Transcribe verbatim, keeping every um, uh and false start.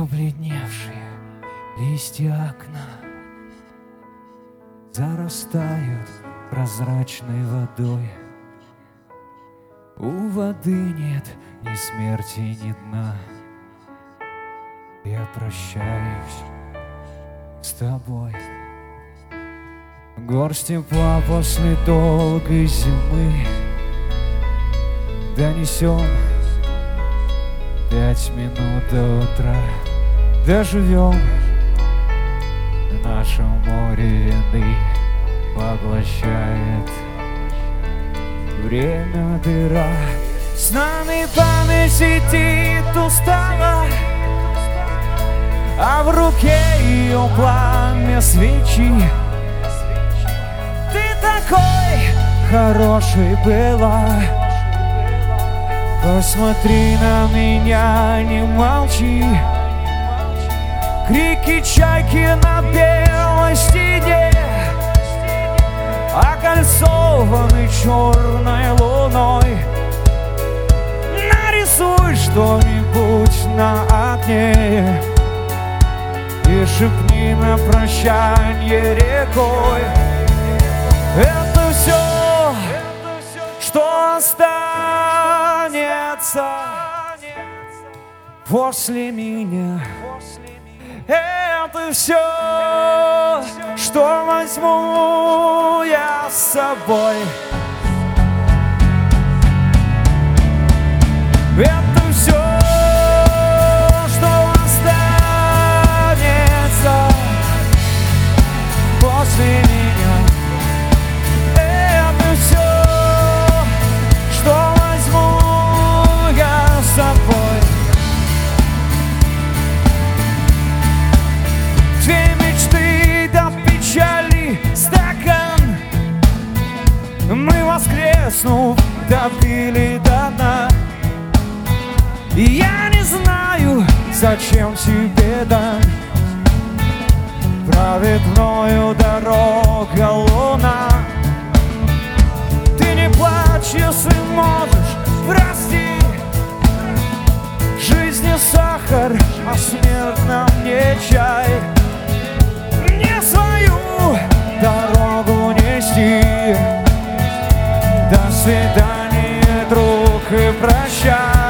Побледневшие листья окна зарастают прозрачной водой. У воды нет ни смерти, ни дна. Я прощаюсь с тобой. Горсть тепла после долгой зимы донесем пять минут до утра. Доживем в нашем море вины, поглощает время дыра. С нами память сидит устала, а в руке ее пламя свечи. Ты такой хороший была, посмотри на меня, не молчи. Крики чайки на белой стене окольцованы черной луной. Нарисуй что-нибудь на окне и шепни на прощанье рекой. Это все, что останется после меня. Это все, что возьму я с собой. Это все, что останется после меня. Это все, что возьму я с собой. Мы, воскреснув, допили до дна. И я не знаю, зачем тебе дать. Правит мною дорога луна. Ты не плачь, если можешь, прости. Жизнь не сахар, а смерть на мне чай. Мне свою дорогу нести. До свидания, друг, и прощай.